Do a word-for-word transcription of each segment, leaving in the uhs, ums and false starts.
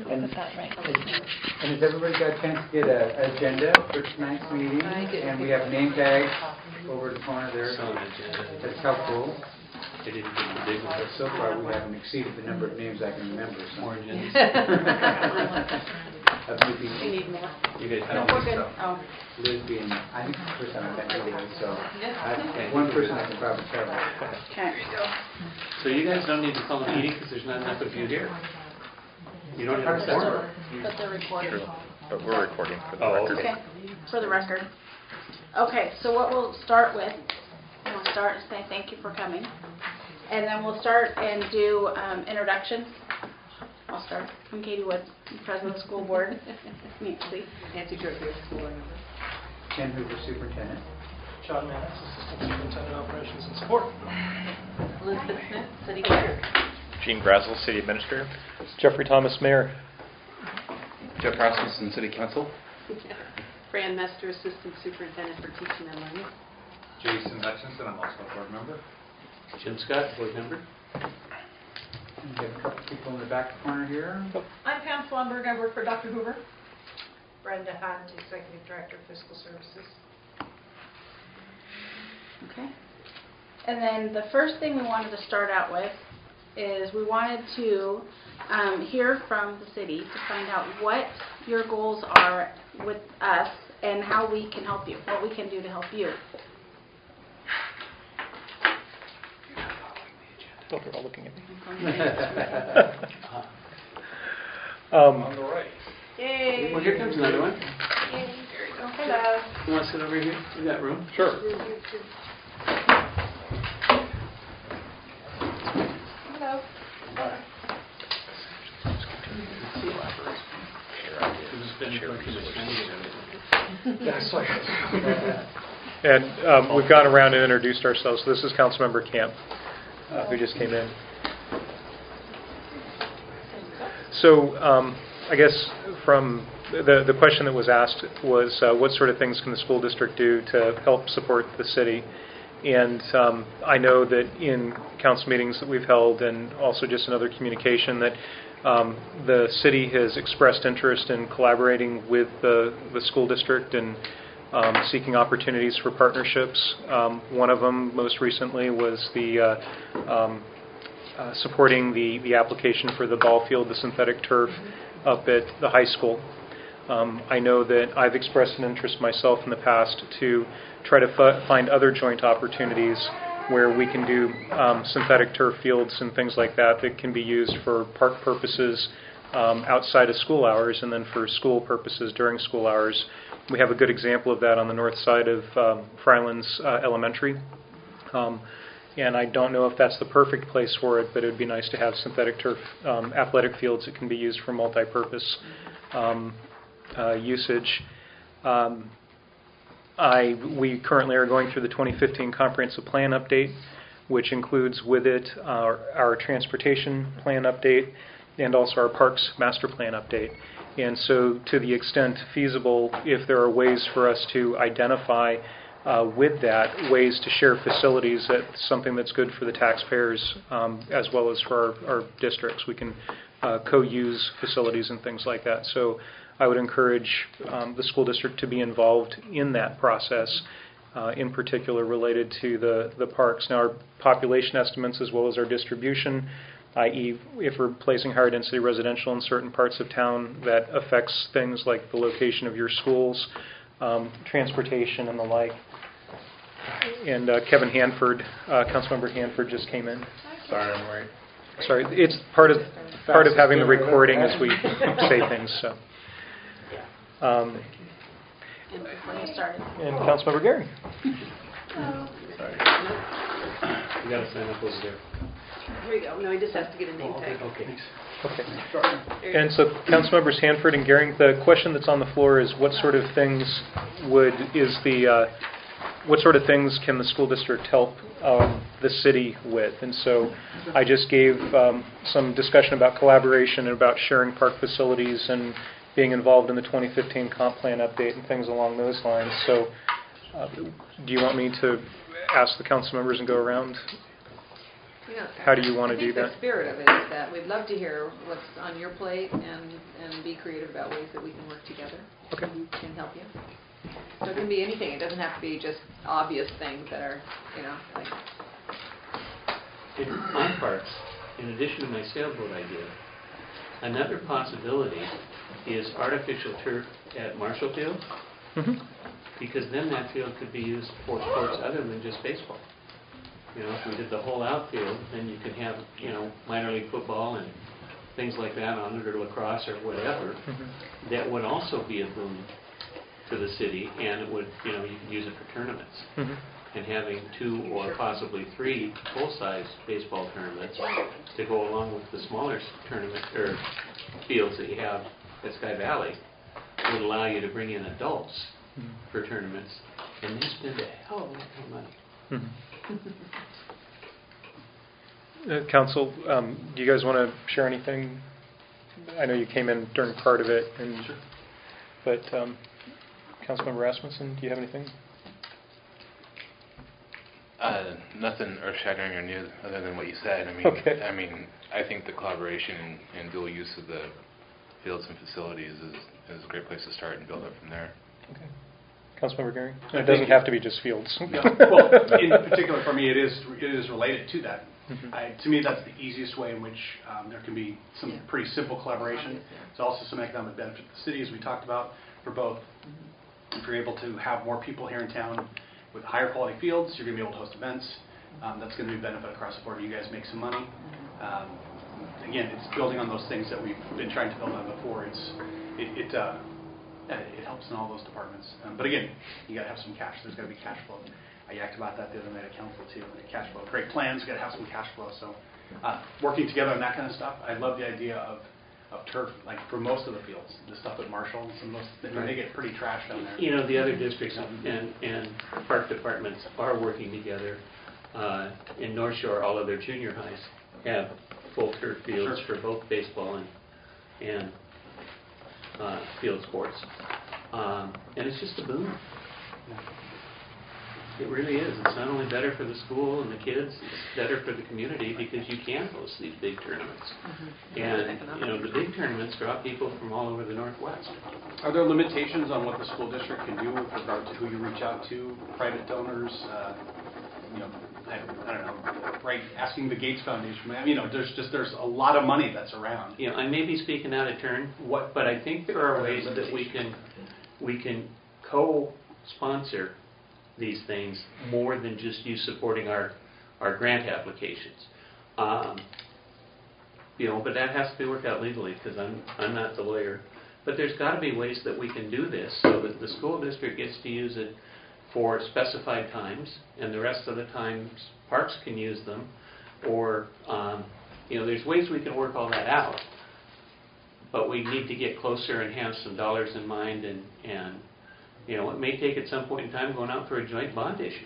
And, Put that right. and has everybody got a chance to get an agenda for tonight's meeting? I did. And we have name tags over the corner there. Some agenda. That's helpful. They didn't get the big But one. so far, we haven't exceeded the number of names I can remember. So. More agendas. Of new people. We need more. You guys I don't have think this. so. Oh. Liz being, I think it's the first time I've met anybody, so Okay. I, one person I can probably cover. Okay. So you guys don't need to call a meeting because there's not enough of you here. You don't have a quorum. But they're recording. True, but we're recording for the Oh, record. Okay, for the record. Okay, so what we'll start with, we'll start and say thank you for coming. And then we'll start and do um, introductions. I'll start. I'm Katie Woods, President of the School Board. Nancy. Nancy Jerky, School Board Member. Ken Hoover, Superintendent. John Mannix, Assistant Superintendent of Operations and Support. Elizabeth Smith, City Clerk. Gene Brazel, City Administrator. Jeffrey Thomas, Mayor. Jeff Rasmussen, City Council. Fran Mester, Assistant Superintendent for Teaching and Learning. Jason Hutchinson, I'm also a board member. Jim Scott, board member. And we have a couple people in the back corner here. I'm Pam Slumberg. I work for Doctor Hoover. Brenda Hunt, Executive Director of Fiscal Services. Okay. And then the first thing we wanted to start out with is we wanted to um, hear from the city to find out what your goals are with us and how we can help you, what we can do to help you. Oh, they're all looking at me. On um, the right. Yay! Well, here comes another one. There you go. Hello. You want to sit over here? We got room. sure. Hello. That's like. And um, we've gone around and introduced ourselves. This is Councilmember Camp, uh, who just came in. So um, I guess from the, the question that was asked was uh, what sort of things can the school district do to help support the city? And um, I know that in council meetings that we've held and also just in other communication that um, the city has expressed interest in collaborating with the, the school district and um, seeking opportunities for partnerships. Um, one of them most recently was the uh, um, uh, supporting the, the application for the ball field, the synthetic turf up at the high school. Um, I know that I've expressed an interest myself in the past to try to f- find other joint opportunities where we can do um, synthetic turf fields and things like that that can be used for park purposes um, outside of school hours and then for school purposes during school hours. We have a good example of that on the north side of um, Frylands uh, Elementary. Um, and I don't know if that's the perfect place for it, but it would be nice to have synthetic turf um, athletic fields that can be used for multi-purpose um, uh, usage. Um, I, we currently are going through the twenty fifteen Comprehensive Plan Update, which includes with it our, our Transportation Plan Update and also our Parks Master Plan Update. And so to the extent feasible, if there are ways for us to identify uh, with that, ways to share facilities, that's something that's good for the taxpayers um, as well as for our, our districts. We can uh, co-use facilities and things like that. So I would encourage um, the school district to be involved in that process, uh, in particular related to the, the parks. Now, our population estimates as well as our distribution, that is if we're placing higher density residential in certain parts of town, that affects things like the location of your schools, um, transportation and the like. And uh, Kevin Hanford, uh, Councilmember Hanford just came in. Sorry, I'm right. Sorry, it's part of part of having the recording as we say things. So. Um, And before you started. and Councilmember Gary. Hello. Sorry. You got to sign up over there. Here we go. No, he just has to get a name tag. Okay. Okay. And so, Councilmembers Hanford and Gehring, the question that's on the floor is what sort of things would is the uh, what sort of things can the school district help um, the city with? And so, I just gave um, some discussion about collaboration and about sharing park facilities and being involved in the twenty fifteen comp plan update and things along those lines. So, uh, do you want me to ask the council members and go around? You know, how do you want to do I think the that? spirit of it is that we'd love to hear what's on your plate and, and be creative about ways that we can work together. Okay. And can help you. So it can be anything. It doesn't have to be just obvious things that are, you know, like. In my parts, in addition to my sailboat idea, another possibility is artificial turf at Marshall Field, Mm-hmm. because then that field could be used for sports other than just baseball. You know, if we did the whole outfield, then you could have, you know, minor league football and things like that on it, or lacrosse or whatever. Mm-hmm. That would also be a boon to the city, and it would, you know, you could use it for tournaments. Mm-hmm. And having two or possibly three full-size baseball tournaments to go along with the smaller s- tournament or fields that you have at Sky Valley would allow you to bring in adults Mhm. for tournaments, and they spend a hell of a lot more money. Mhm. Uh, Council, um, do you guys want to share anything? I know you came in during part of it, and Sure. but um, Councilmember Rasmussen, do you have anything? Uh, nothing earth-shattering or new other than what you said. I mean, Okay. I mean, I think the collaboration and, and dual use of the fields and facilities is, is a great place to start and build up from there. Okay. Councilmember Gary? I It doesn't think- have to be just fields. Yeah, well, in particular for me, it is, it is related to that. Mhm. I, to me, that's the easiest way in which um, there can be some Yeah. pretty simple collaboration. Obvious, yeah. It's also some economic benefit to the city, as we talked about, for both. If you're able to have more people here in town with higher quality fields, you're going to be able to host events. Um, that's going to be a benefit across the board. You guys make some money. Um, again, it's building on those things that we've been trying to build on before. It's it it, uh, yeah, it helps in all those departments. Um, but again, you got to have some cash. There's got to be cash flow. I yacked about that the other night at council too. The cash flow, great plans. You got to have some cash flow. So uh, working together on that kind of stuff. I love the idea of of turf, like for most of the fields, the stuff at Marshall, some of those, they get pretty trashed down there. You know, the other districts and, and park departments are working together. Uh, in North Shore, all of their junior highs have full turf fields Sure. for both baseball and, and uh, field sports. Um, and it's just a boon. It really is. It's not only better for the school and the kids, it's better for the community because you can host these big tournaments. Mm-hmm. And, you know, the big tournaments draw people from all over the Northwest. Are there limitations on what the school district can do with regard to who you reach out to, private donors, uh, you know, I, I don't know, right, asking the Gates Foundation, I mean, you know, there's just, there's a lot of money that's around. You know, I may be speaking out of turn, what, but I think there are ways that we can, we can co-sponsor these things more than just you supporting our, our grant applications. Um, you know, but that has to be worked out legally because I'm, I'm not the lawyer. But there's got to be ways that we can do this so that the school district gets to use it for specified times and the rest of the times parks can use them. Or, um, you know, there's ways we can work all that out. But we need to get closer and have some dollars in mind and, and you know, it may take at some point in time going out for a joint bond issue.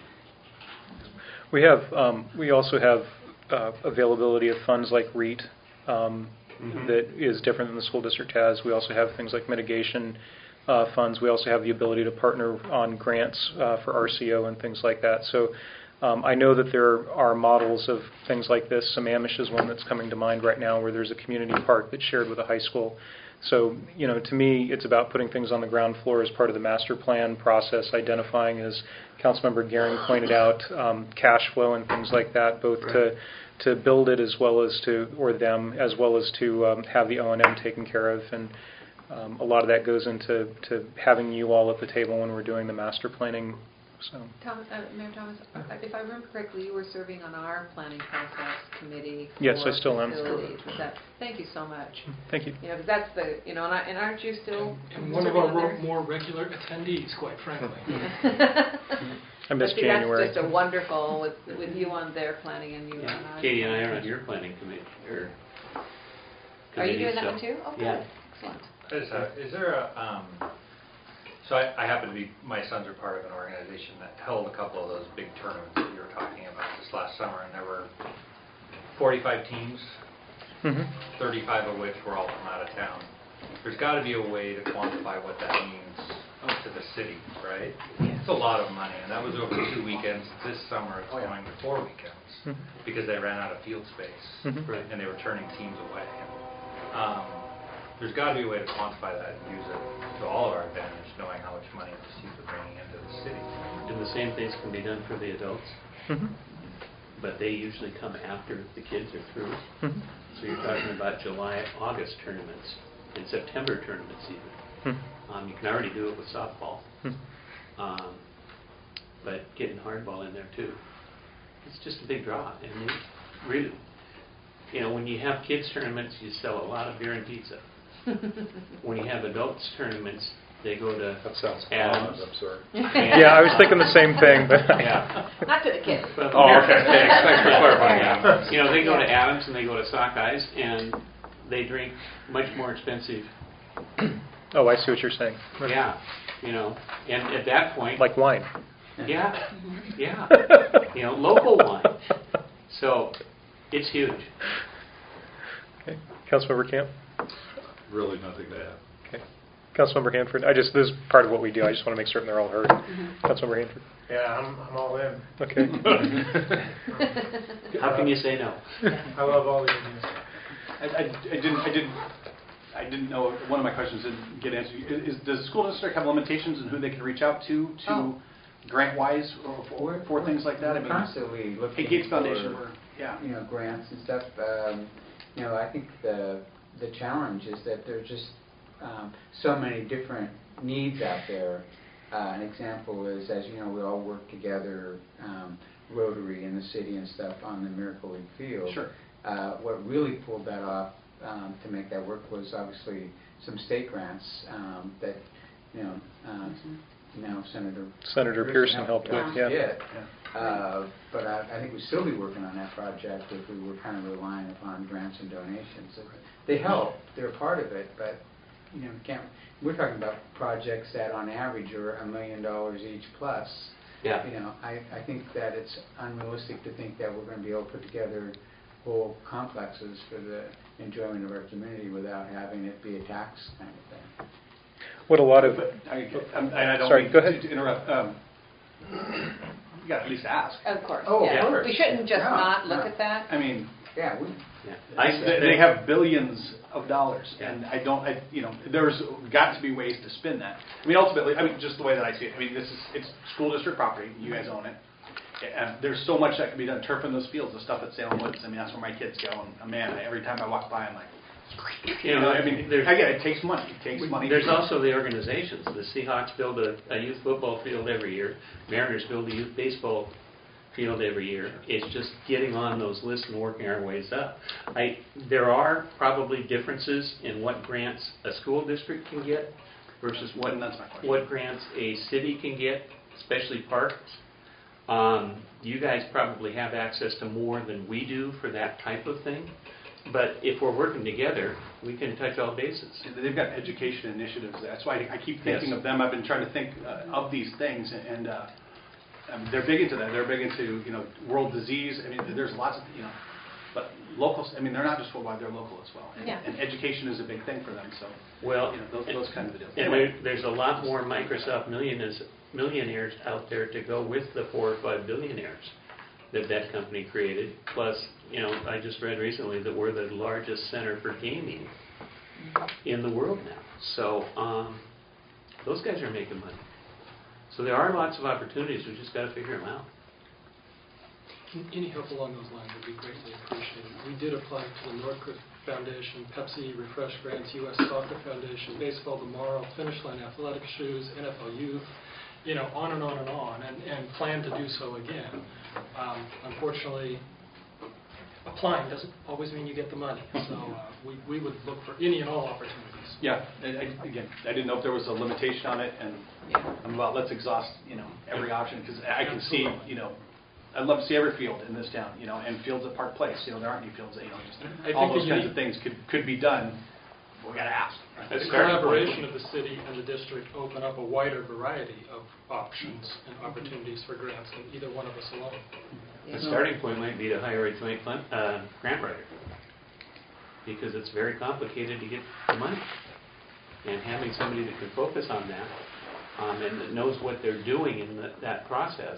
We have, um, we also have uh, availability of funds like REIT um, Mhm. that is different than the school district has. We also have things like mitigation uh, funds. We also have the ability to partner on grants uh, for R C O and things like that. So um, I know that there are models of things like this. Sammamish is one that's coming to mind right now where there's a community park that's shared with a high school. So, you know, to me, it's about putting things on the ground floor as part of the master plan process, identifying, as Councilmember Gehring pointed out, um, cash flow and things like that, both Right. to to build it as well as to, or them, as well as to um, have the O and M taken care of. And um, a lot of that goes into to having you all at the table when we're doing the master planning. So. Thomas, uh, Mayor Thomas, uh, if I remember correctly, you were serving on our planning process committee. Yes, for I still am. facilities. Was that, thank you so much. Thank you. You know, 'cause that's the, you know, and, I, and aren't you still And one of serving our on ro- there? more regular attendees, quite frankly. I But missed see, January. That's just a wonderful, with, with you on their planning and you on Yeah. ours. Katie and I are on your planning committee. Or Are you committee, doing that so- one too? Oh, good. Yeah. Excellent. Is, uh, is there a, um, so I, I happen to be, my sons are part of an organization that held a couple of those big tournaments that you were talking about this last summer, and there were forty-five teams, Mm-hmm. thirty-five of which were all from out of town. There's got to be a way to quantify what that means to the city, right? It's a lot of money, and that was over two weekends. This summer, it's Oh, yeah. going to four weekends, Mhm. because they ran out of field space, Mhm. Right. and they were turning teams away. Um, There's got to be a way to quantify that and use it to all of our advantage, knowing how much money these teams are bringing into the city. And the same things can be done for the adults, Mhm. but they usually come after the kids are through. Mhm. So you're talking about July, August tournaments, and September tournaments even. Mhm. Um, you can already do it with softball, Mhm. um, but getting hardball in there too. It's just a big draw, and it really, you know, when you have kids tournaments, you sell a lot of beer and pizza. When you have adults tournaments, they go to That sounds Adams. odd, I'm sorry. and- Yeah, I was thinking the same thing, but Yeah. Not to the kids. Well, Oh, yeah. okay, thanks, thanks for clarifying Yeah. that. You know, they go to Adams and they go to Sockeyes, and they drink much more expensive. oh, I see what you're saying. Yeah, you know, and at that point, Like wine. yeah, yeah, you know, local wine. So it's huge. Okay. Councilmember Camp? Really nothing to add. Okay. Councilmember Hanford? I just, this is part of what we do. I just want to make certain they're all heard. Councilmember Hanford? Yeah, I'm, I'm all in. Okay. How can you say no? I love all the ideas. I, I, I didn't, I didn't, I didn't know, one of my questions didn't get answered. Is, does the school district have limitations in who they can reach out to, to Oh. grant-wise, or for, We're- for things like that? I We're mean, constantly looking Hey, Gates for, Foundation, we're, yeah. you know, grants and stuff. Um, you know, I think the the challenge is that there's just um, so many different needs out there. Uh, an example is, as you know, we all work together, um, Rotary in the city and stuff on the Miracle League field. Sure. Uh, what really pulled that off um, to make that work was obviously some state grants um, that, you know, um, now Senator Senator Pearson helped with, yeah. get. Uh, but I, I think we'd still be working on that project if we were kind of relying upon grants and donations. They help, they're a part of it, but you know, can't. We're talking about projects that on average are a million dollars each plus. Yeah. You know, I, I think that it's unrealistic to think that we're going to be able to put together whole complexes for the enjoyment of our community without having it be a tax kind of thing. What a lot of... But I, I'm- and I don't Sorry, mean go ahead. to interrupt. Um, you got to at least ask. Of course, Oh, of yeah. course. We shouldn't just No, not look no. at that. I mean, Yeah, we, Yeah. they, they have billions of dollars, Yeah. and I don't, I, you know, there's got to be ways to spin that. I mean, ultimately, I mean, just the way that I see it. I mean, this is it's school district property. You guys own it. And there's so much that can be done. Turf in those fields, the stuff at Salem Woods. I mean, that's where my kids go. And uh, man, every time I walk by, I'm like, You know, I mean, there's, I get it. It takes money. It takes money. there's also the organizations. The Seahawks build a, a youth football field every year. Mariners build a youth baseball field every year. It's just getting on those lists and working our ways up. I, there are probably differences in what grants a school district can get versus what, And that's my question. what grants a city can get, especially parks. Um, you guys probably have access to more than we do for that type of thing. But if we're working together, we can touch all bases. They've got education initiatives. That's why I keep thinking Yes. of them. I've been trying to think uh, of these things, and uh, um, they're big into that. They're big into you know world disease. I mean, there's lots of you know, but locals. I mean, they're not just worldwide; they're local as well. And, Yeah. and education is a big thing for them. So Well, you know those, those kind of deals. and Anyway, there, there's a lot more Microsoft millionaires, millionaires out there to go with the four or five billionaires that that company created. Plus, you know, I just read recently that we're the largest center for gaming in the world now. So um, those guys are making money. So there are lots of opportunities. We just got to figure them out. Any help along those lines would be greatly appreciated. We did apply to the Northcliffe Foundation, Pepsi Refresh Grants, U S Soccer Foundation, Baseball Tomorrow, Finish Line Athletic Shoes, N F L Youth, you know, on and on and on, and, and plan to do so again. Um, unfortunately, applying doesn't always mean you get the money, so uh, we, we would look for any and all opportunities. yeah. I, I, again, I didn't know if there was a limitation on it, and I'm about let's exhaust you know every option because I can see you know. I'd love to see every field in this town, you know, and fields at Park Place. You know, there aren't any fields that, you know, just I all think those the kinds unique- of things could, could be done. But we got to ask. Right? The That's starting collaboration point. of the city and the district open up a wider variety of options and opportunities for grants than either one of us alone. The starting point might be to hire a joint fund, uh, grant writer, because it's very complicated to get the money. And having somebody that can focus on that um, and that knows what they're doing in the, that process,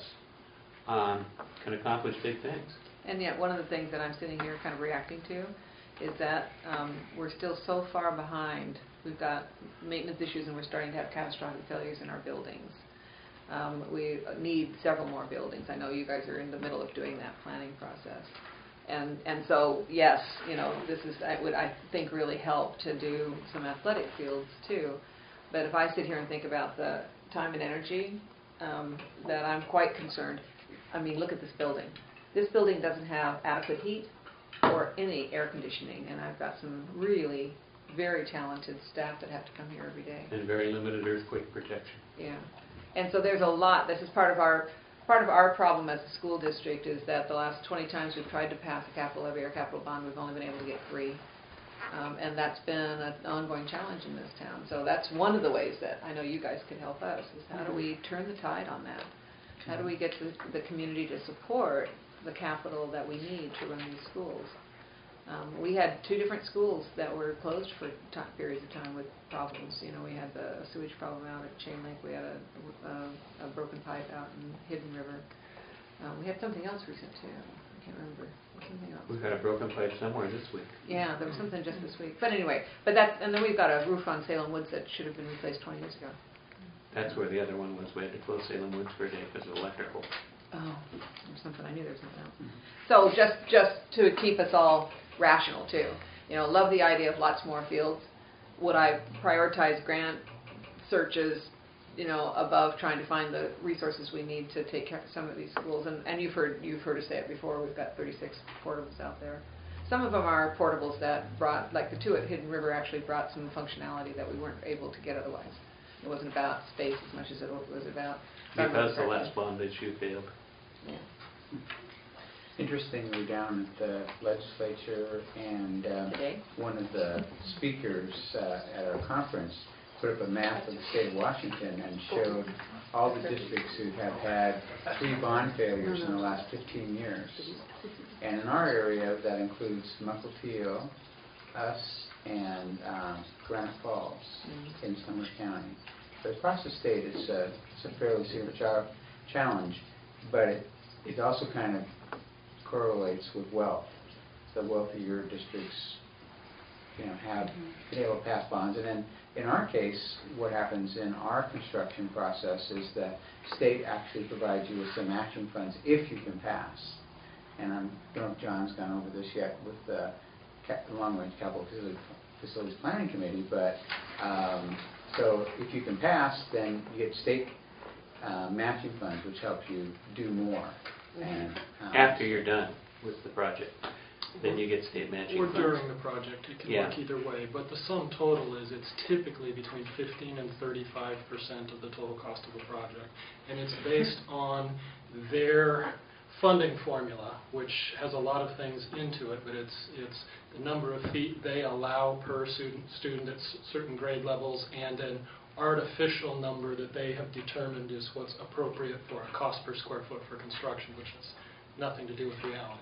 um, can accomplish big things. And yet, one of the things that I'm sitting here kind of reacting to is that um, we're still so far behind. We've got maintenance issues, and we're starting to have catastrophic failures in our buildings. Um, we need several more buildings. I know you guys are in the middle of doing that planning process. And and so, yes, you know, this is, I would, I think, really help to do some athletic fields, too. But if I sit here and think about the time and energy, um, that I'm quite concerned. I mean, look at this building. This building doesn't have adequate heat or any air conditioning, and I've got some really very talented staff that have to come here every day. And very limited earthquake protection. Yeah. And so there's a lot. This is part of our part of our problem as a school district is that the last twenty times we've tried to pass a capital levy or capital bond, we've only been able to get three. Um, and that's been an ongoing challenge in this town. So that's one of the ways that I know you guys can help us, is how do we turn the tide on that? How do we get the, the community to support the capital that we need to run these schools? Um, we had two different schools that were closed for t- periods of time with problems. You know, we had the sewage problem out at Chain Lake. We had a, a, a broken pipe out in Hidden River. Um, we had something else recent too. I can't remember. Something else. We've got a broken pipe somewhere this week. Yeah, there was something just this week. But anyway, but that's, and then we've got a roof on Salem Woods that should have been replaced twenty years ago. That's where the other one was. We had to close Salem Woods for a day because of electrical. Oh, there's something. I knew there was something else. Mm-hmm. So just just to keep us all rational too. You know, love the idea of lots more fields. Would I prioritize grant searches, you know, above trying to find the resources we need to take care of some of these schools? And, and you've heard you've heard us say it before. We've got thirty-six portables out there. Some of them are portables that brought, like the two at Hidden River, actually brought some functionality that we weren't able to get otherwise. It wasn't about space as much as it was about. Because the last bond issue failed. Yeah. Interestingly, down at the legislature, and um, one of the speakers uh, at our conference put up a map of the state of Washington and showed all the districts who have had three bond failures in the last fifteen years. And in our area, that includes Mukilteo, us, and um, Granite Falls in Sumner County. But across the state, it's a, it's a fairly severe cha- challenge, but it, it also kind of correlates with wealth. The wealthier districts, you know, have been able to pass bonds. And then in our case, what happens in our construction process is the state actually provides you with some matching funds if you can pass. And I don't know if John's gone over this yet with the Cap- Long Range Capital Facilities Planning Committee, but um, so if you can pass, then you get state uh, matching funds, which help you do more. And, um, After you're done with the project, then you get state matching Or funds. during the project, it can Yeah. work either way, but the sum total is it's typically between fifteen and thirty-five percent of the total cost of a project. And it's based on their funding formula, which has a lot of things into it, but it's it's the number of feet they allow per student, student at s- certain grade levels, and an artificial number that they have determined is what's appropriate for a cost per square foot for construction, which has nothing to do with reality.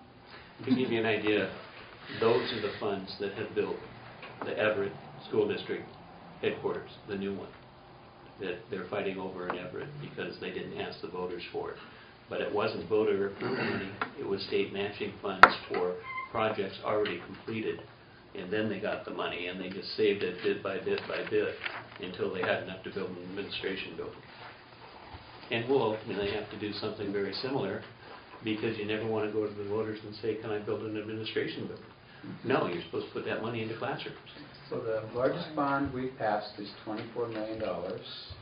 To give you an idea, those are the funds that have built the Everett School District headquarters, the new one, that they're fighting over in Everett because they didn't ask the voters for it. But it wasn't voter approved money, it was state matching funds for projects already completed. And then they got the money, and they just saved it bit by bit by bit until they had enough to build an administration building. And we'll ultimately have to do something very similar, because you never want to go to the voters and say, can I build an administration building? No, you're supposed to put that money into classrooms. So the largest bond we've passed is twenty-four million dollars.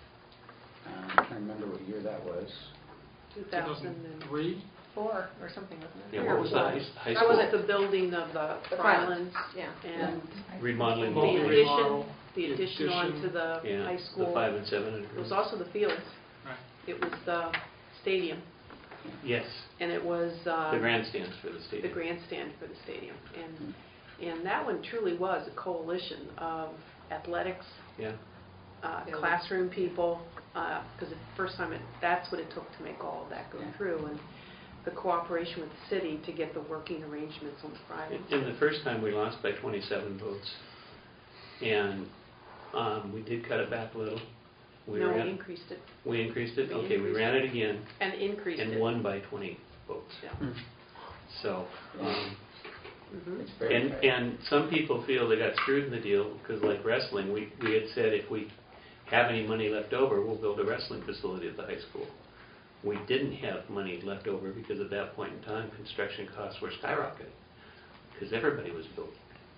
Um, I'm trying to remember what year that was. two thousand three? four or something, wasn't it? Yeah, what was the high, high That school? was at the building of the The Rylands Yeah. and Remodeling. the Multi- building. addition, remodel, the addition addition. onto the Yeah, high the school. five and seven. It was also the fields. Right. It was the stadium, Yes, and it was uh, the grandstands for the the stadium. grandstand for the stadium. And and that one truly was a coalition of athletics, Yeah. uh, Building. classroom people, because the first time, it, that's what it took to make all of that go Yeah. through, and the cooperation with the city to get the working arrangements on Friday. And the first time we lost by twenty-seven votes. And um, we did cut it back a little. We No, we ran- increased it We increased it? We Okay, we increased ran it again and increased it. and won by twenty votes. Yeah. Hmm. So, um, Mhm. It's very and, fair. and some people feel they got screwed in the deal, because like wrestling, we, we had said if we have any money left over, we'll build a wrestling facility at the high school. We didn't have money left over because at that point in time, construction costs were skyrocketing, because everybody was building.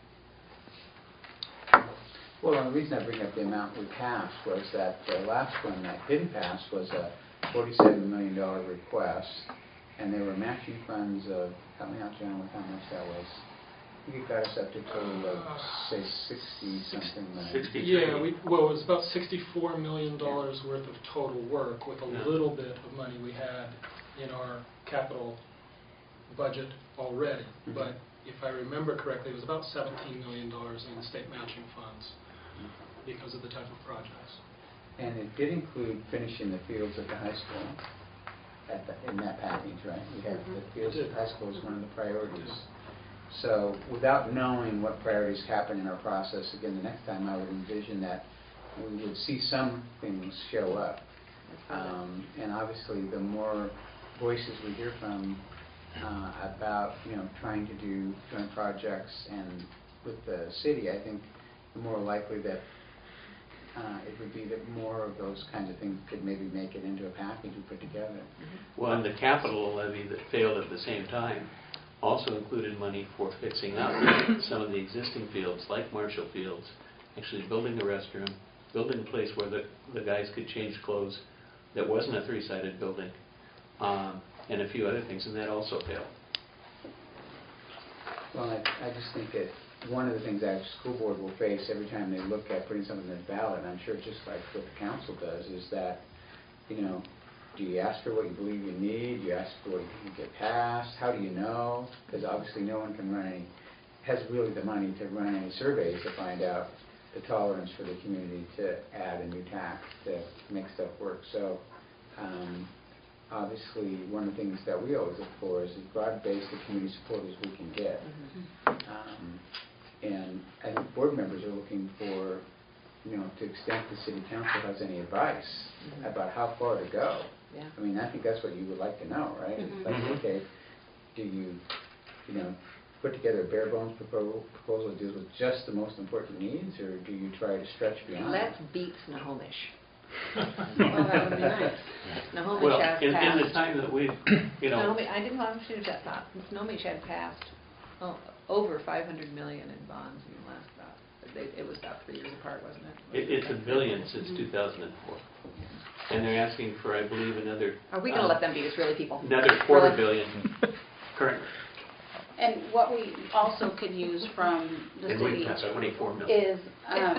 Well, the reason I bring up the amount we passed was that the last one that didn't pass was a forty-seven million dollar request, and there were matching funds of, help me out, John, with how much that was. I think it got us up to a total of, say, sixty-something million. Sixty. Yeah, we, well, it was about sixty-four million dollars worth of total work with a Yeah. little bit of money we had in our capital budget already. Mhm. But if I remember correctly, it was about seventeen million dollars in state matching funds because of the type of projects. And it did include finishing the fields at the high school, at the, in that package, right? We had the fields at the high school as one of the priorities. So without knowing what priorities happen in our process, again, the next time I would envision that we would see some things show up. Um, and obviously, the more voices we hear from uh, about, you know, trying to do joint projects and with the city, I think the more likely that uh, it would be that more of those kinds of things could maybe make it into a package we put together. Well, and the capital levy that failed at the same time also included money for fixing up some of the existing fields, like Marshall Fields, actually building a restroom, building a place where the, the guys could change clothes that wasn't a three-sided building, um, and a few other things, and that also failed. Well, I, I just think that one of the things our school board will face every time they look at putting something in the ballot, and I'm sure just like what the council does, is that, you know, do you ask for what you believe you need? Do you ask for what you can get passed? How do you know? Because obviously no one can run any, has really the money to run any surveys to find out the tolerance for the community to add a new tax to make stuff work. So um, obviously one of the things that we always look for is as broad-based the community support as we can get. Um, and I think board members are looking for, you know, to the extent the city council has any advice Mhm. about how far to go. Yeah. I mean, I think that's what you would like to know, right? It's Mhm. like, Mhm. okay, do you, you know, put together a bare bones proposal, proposal that deals with just the most important needs, or do you try to stretch beyond? Let's beat Snohomish. Well, that would be nice. Snohomish Well, has in, in the passed. time that we've, you know, Snohomish, I didn't want to finish that thought. Snohomish had passed oh, over five hundred million in bonds in the last about, they- it was about three years apart, wasn't it? it, it's a billion since two thousand four. And they're asking for, I believe, another... Are we going to um, let them beat us, really, people? Another quarter Really? billion currently. And what we also could use from the And we city passed twenty-four million. is, um,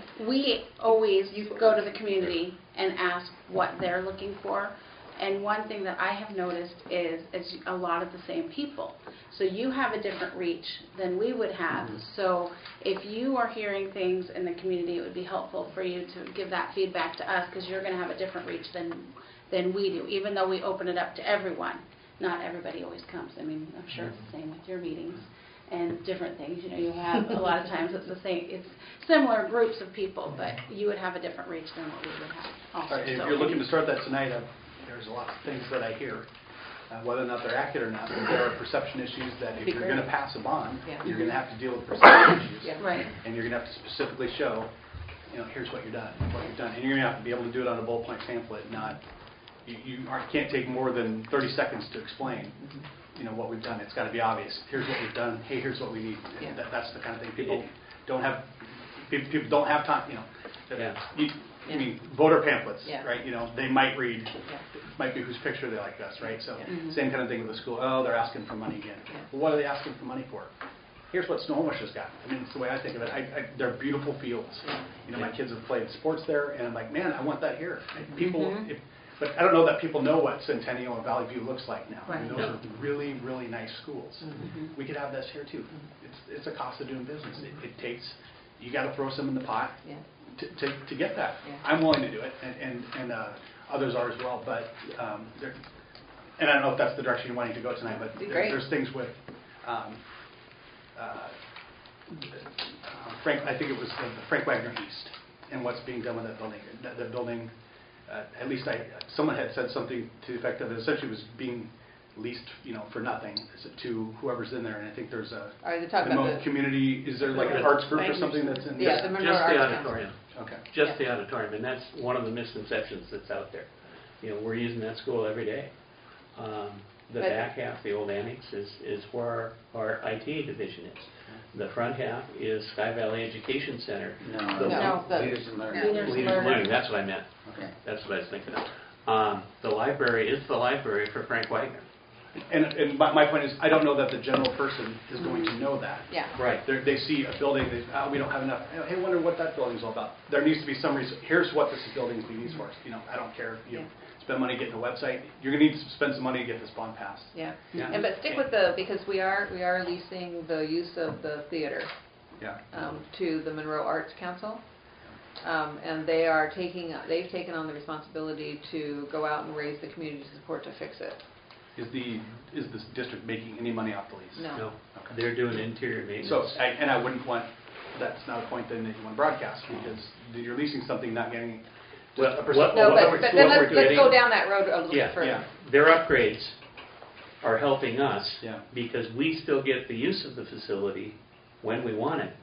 we always go to the community and ask what they're looking for. And one thing that I have noticed is it's a lot of the same people. So you have a different reach than we would have. Mhm. So if you are hearing things in the community, it would be helpful for you to give that feedback to us, because you're going to have a different reach than, than we do, even though we open it up to everyone. Not everybody always comes. I mean, I'm sure it's the same with your meetings and different things. You know, you have, a lot of times it's the same, it's similar groups of people, but you would have a different reach than what we would have also. All right, and if So- you're looking to start that tonight, uh, there's a lot of things that I hear, uh, whether or not they're accurate or not, but there are perception issues that if Be you're great. going to pass a bond, Yeah. you're going to have to deal with perception issues. Yeah. Right. And you're going to have to specifically show, you know, here's what you've done, what you've done. And you're going to have to be able to do it on a bullet point pamphlet, not, you, you aren't, can't take more than thirty seconds to explain, you know, what we've done. It's got to be obvious. Here's what we've done. Hey, here's what we need. Yeah. That, that's the kind of thing people don't have, people, people don't have time, you know. Yeah. You, Yeah. I mean, voter pamphlets, Yeah. right? You know, they might read, Yeah. might be whose picture they like best, right? So Yeah. Mhm. same kind of thing with the school. Oh, they're asking for money again. Yeah. Well, what are they asking for money for? Here's what Snohomish has got. I mean, it's the way I think of it. I, I, they're beautiful fields. Yeah. You know, my kids have played sports there, and I'm like, man, I want that here. And people, Mhm. if, but I don't know that people know what Centennial and Valley View looks like now. I mean, Right. those are really, really nice schools. Mhm. We could have this here too. It's, it's a cost of doing business. It, it takes, you got to throw some in the pot Yeah. to, to, to get that. Yeah. I'm willing to do it, and, and, and uh, others are as well, but, um, there- and I don't know if that's the direction you're wanting to go tonight, but Be there- great. there's things with, um, uh, uh, Frank, I think it was the Frank Wagner East. and what's being done with that building. That, that building, uh, at least I, someone had said something to the effect of it essentially was being leased, you know, for nothing to whoever's in there, and I think there's a Are they talking the about Mo the? community, is there like an arts group or something that's in Yeah, there? the Monroe Just the Arts Council. auditorium. Okay. Just Yeah. the auditorium, and that's one of the misconceptions that's out there. You know, we're using that school every day. Um, The But- back half, the old annex, is, is where our, our I T division is. The front half is Sky Valley Education Center. No, The- No, the- leaders and learners. Leaders Leaders Learning. Learning, that's what I meant. Okay. That's what I was thinking of. Um, The library is the library for Frank Wagner. And, and my, my point is, I don't know that the general person is going to know that. Yeah. Right. They're, they see a building, they, oh, we don't have enough, hey, I wonder what that building's all about. There needs to be some reason, here's what this building's being used for, you know, I don't care, you Yeah. spend money getting a website, you're gonna need to spend some money to get this bond passed. Yeah. Yeah. And but stick with the, because we are, we are leasing the use of the theater Yeah. um, to the Monroe Arts Council. Um, And they are taking, they've taken on the responsibility to go out and raise the community support to fix it. Is the, is this district making any money off the lease? No. No, Okay. they're doing interior maintenance. So, I- and I wouldn't want, that's not a point then that you want to broadcast, because you're leasing something, not getting just Well, a what- percent. No, what but, we're- but then what we're let's, let's go getting- down that road a little Yeah, bit further. Yeah. Their upgrades are helping us Yeah. because we still get the use of the facility when we want it.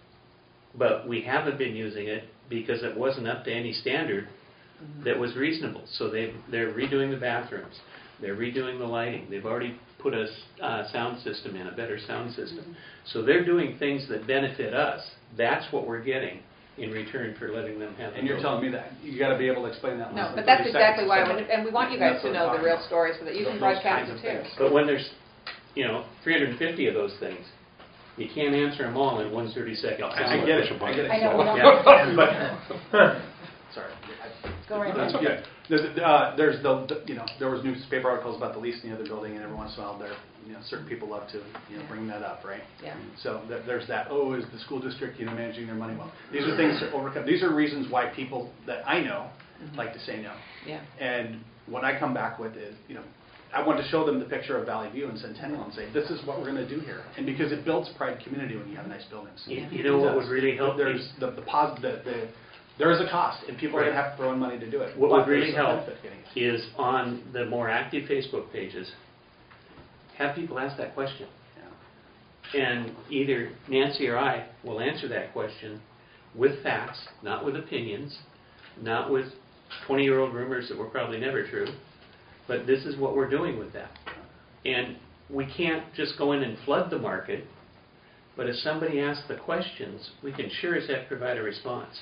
But we haven't been using it because it wasn't up to any standard Mhm. that was reasonable. So they, they're redoing the bathrooms, they're redoing the lighting, they've already put a s- uh, sound system in, a better sound system. So they're doing things that benefit us. That's what we're getting in return for letting them have the And you're building. telling me that, you gotta be able to explain that. in No, less than but that's thirty exactly seconds why, to we- somebody. and we want you And guys that's to what know I'm the talking real about. story so that you Those can kinds broadcast of it too. things. But when there's, you know, three hundred fifty of those things, you can't answer them all in one thirty-second I I get it, I get it. I know, we don't- Yeah. But, sorry. Go right That's ahead. okay. There's, uh, there's the, the- you know, there was newspaper articles about the lease in the other building, and every once in a while, there, you know, certain people love to, you know, bring that up, right? Yeah. So th- there's that, oh, is the school district, you know, managing their money well? These are things to overcome. These are reasons why people that I know Mhm. like to say no. Yeah. And what I come back with is, you know, I want to show them the picture of Valley View and Centennial and say, this is what we're going to do here. And because it builds pride community when you have nice buildings. You you know what would really help There's these- the, the positive, the, the, there is a cost, and people are going to have to throw in money to do it. What but would really there's a help benefit getting it. is on the more active Facebook pages, have people ask that question. Yeah. And either Nancy or I will answer that question with facts, not with opinions, not with twenty-year-old rumors that were probably never true, but this is what we're doing with that. And we can't just go in and flood the market, but if somebody asks the questions, we can sure as heck provide a response.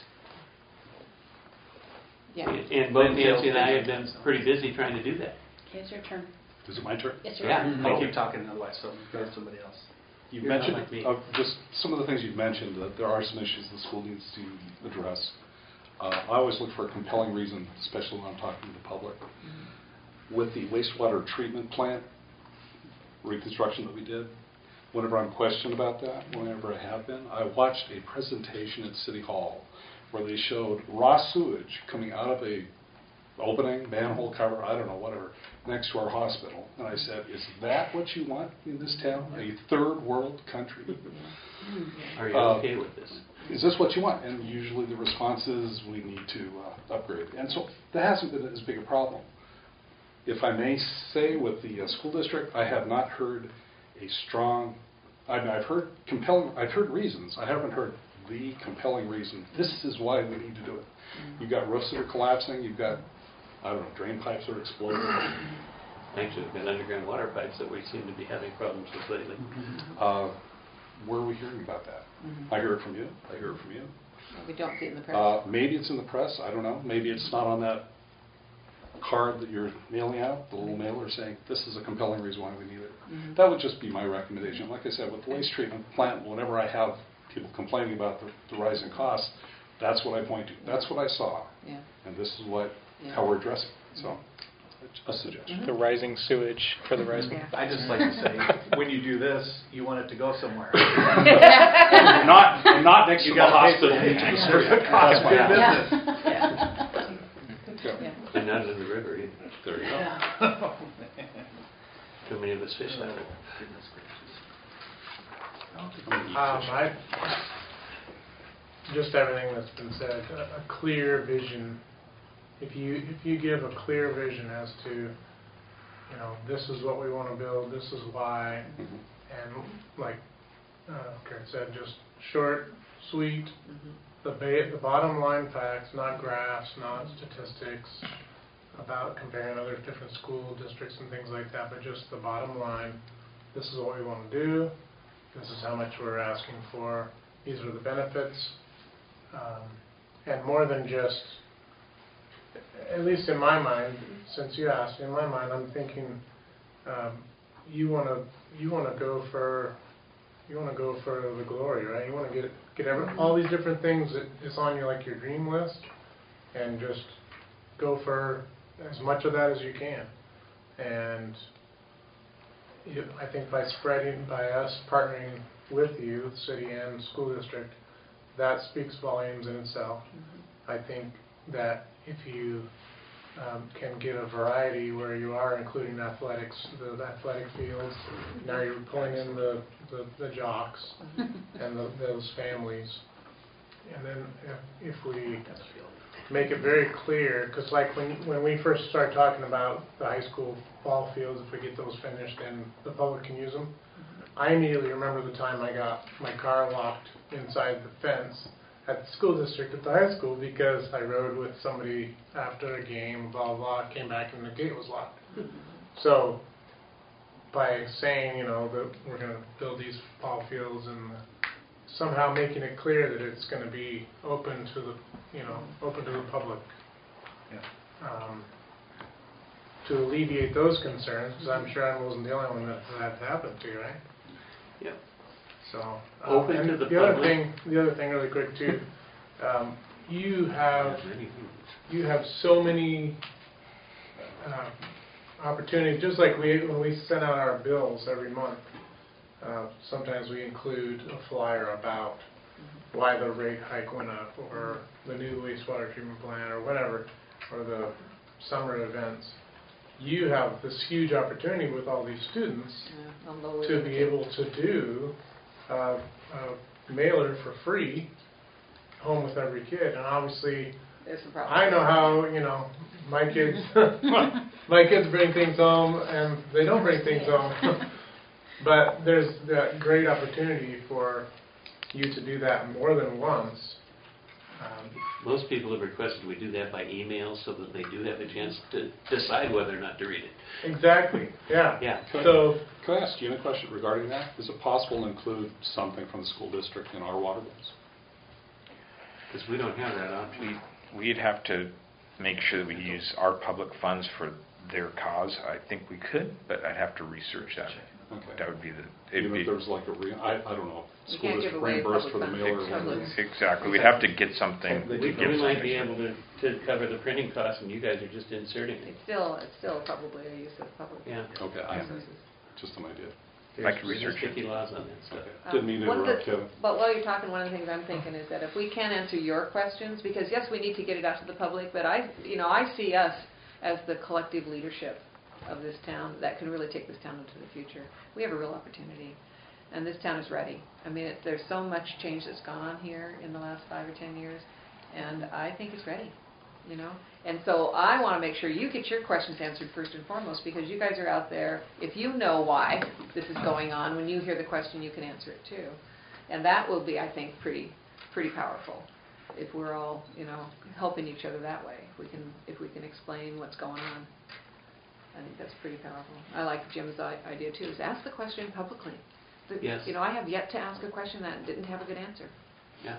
Yeah. And and both Nancy and I have been pretty busy trying to do that. Okay, it's your turn. Is it my turn? It's your Yeah. turn. I keep talking otherwise, so go to somebody else. You You're not mentioned, like me. uh, just some of the things you've mentioned, that there are some issues the school needs to address. Uh, I always look for a compelling reason, especially when I'm talking to the public. With the wastewater treatment plant reconstruction that we did, whenever I'm questioned about that, whenever I have been, I watched a presentation at City Hall where they showed raw sewage coming out of a opening, manhole cover, I don't know, whatever, next to our hospital. And I said, is that what you want in this town, a third world country? Are you Uh, okay with this? Is this what you want? And usually the response is, we need to uh, upgrade. And so that hasn't been as big a problem. If I may say, with the uh, school district, I have not heard a strong, I mean, I've heard compelling, I've heard reasons. I haven't heard the compelling reason. This is why we need to do it. You've got roofs that are collapsing. You've got, I don't know, drain pipes that are exploding. Actually, we've got underground water pipes that we seem to be having problems with lately. Uh, where are we hearing about that? Mhm. I hear it from you. I hear it from you. We don't see it in the press. Uh, maybe it's in the press. I don't know. Maybe it's not on that card that you're mailing out, the little mailer saying, this is a compelling reason why we need it. Mhm. That would just be my recommendation. Like I said, with the waste treatment plant, whenever I have people complaining about the, the rising costs, that's what I point to. That's what I saw. Yeah. And this is what, Yeah. how we're addressing it. So, a suggestion. The rising sewage for the rising. Yeah. I just like to say, when you do this, you want it to go somewhere. Not, not next to You the gotta pay for hospital. it. There's a cost, That's good my- business. Yeah. Yeah. Yeah. And not in the river either. There you go. Yeah. Too many of us fish that way. Um, I, just everything that's been said, a, a clear vision. If you if you give a clear vision as to, you know, this is what we want to build, this is why, and like uh, Karen said, just short, sweet, Mhm. the ba- the bottom line facts, not graphs, not statistics about comparing other different school districts and things like that, but just the bottom line. This is what we want to do. This is how much we're asking for. These are the benefits. Um, and more than just, at least in my mind, since you asked, in my mind, I'm thinking um, you want to you want to go for you want to go for the glory, right? You want to get get every, all these different things that is on your like your dream list, and just go for as much of that as you can. And you, I think by spreading, by us partnering with you, the city and school district, that speaks volumes in itself. Mm-hmm. I think that if you um, can get a variety where you are including athletics, the, the athletic fields, now you're pulling in the, the, the jocks and the, those families. And then if, if we make it very clear, because like when when we first started talking about the high school ball fields, if we get those finished and the public can use them, I immediately remember the time I got my car locked inside the fence at the school district at the high school because I rode with somebody after a game, blah, blah, came back and the gate was locked. So by saying, you know, that we're going to build these ball fields and somehow making it clear that it's going to be open to the, you know, open to the public, Yeah. um, to alleviate those concerns, because I'm sure I wasn't the only one that that happened to, right? Yep. So um, Open and to the the other public. thing, the other thing, really quick too, um, you have you have so many uh, opportunities. Just like we when we send out our bills every month, uh, sometimes we include a flyer about why the rate hike went up, or the new wastewater treatment plant, or whatever, or the summer events. You have this huge opportunity with all these students Yeah, on lower to be able to do uh, a mailer for free, home with every kid. And obviously, There's a problem. I know how, you know, my kids, my kids bring things home and they don't bring things home. But there's that great opportunity for you to do that more than once. Um, Most people have requested we do that by email so that they do have a chance to decide whether or not to read it. Exactly, yeah. Yeah. Can I- So, Can I ask Gina a question regarding that? Is it possible to include something from the school district in our water bills? Because we don't have that option. We, we'd have to make sure that we use our public funds for their cause. I think we could, but I'd have to research that. Okay. That would be the, it'd Even be, if there's like a, re- I, I don't know, You school can't give district away reimbursed public for the funds. mailer or whatever. Exactly. exactly, we'd have to get something. We, to give we might something. be able to, to cover the printing costs, and you guys are just inserting it. It's still, it's still probably a use of public Yeah. Okay, I, resources. just an idea. There's can research it. sticky laws on that stuff. Okay. Um, Didn't mean to one of the- interrupt, Kevin. But while you're talking, one of the things I'm thinking is that if we can answer your questions, because yes, we need to get it out to the public, but I, you know, I see us as the collective leadership of this town that can really take this town into the future. We have a real opportunity, and this town is ready. I mean, it, there's so much change that's gone on here in the last five or ten years, and I think it's ready, you know? And so I want to make sure you get your questions answered first and foremost, because you guys are out there. If you know why this is going on, when you hear the question, you can answer it too. And that will be, I think, pretty pretty powerful if we're all, you know, helping each other that way. If we can, if we can explain what's going on. I think that's pretty powerful. I like Jim's i- idea too, is ask the question publicly. The- Yes. You know, I have yet to ask a question that didn't have a good answer. Yeah.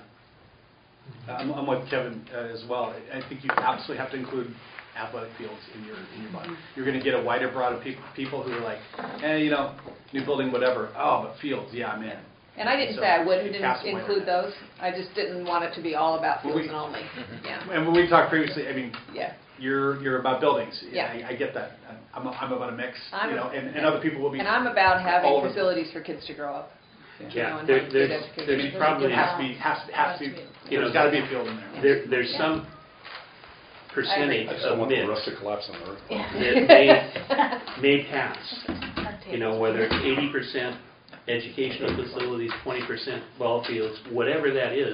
I'm, I'm with Kevin uh, as well. I I think you absolutely have to include athletic fields in your in your budget. You're going to get a wider broad of pe- people who are like, eh, you know, new building, whatever. Oh, but fields, yeah, I'm in. And I didn't So say I wouldn't it casts a wider include net. those. I just didn't want it to be all about Well, fields we- and only. Yeah, And when we talked previously, I mean, yeah. you're you're about buildings. Yeah. I, I get that. I'm I'm about a mix. I'm you a- know, and, and other people will be. And I'm about all having over the- facilities for kids to grow up. Yeah. You know, and There- have good there's- education. there's There's a probably- good It has to be balance. has to has to. You know, There's got to be a field in there. There, there's Yeah. some percentage I just of don't want the mix rest to collapse on the roof. that may, may pass. You know, whether it's eighty percent educational facilities, twenty percent ball fields, whatever that is,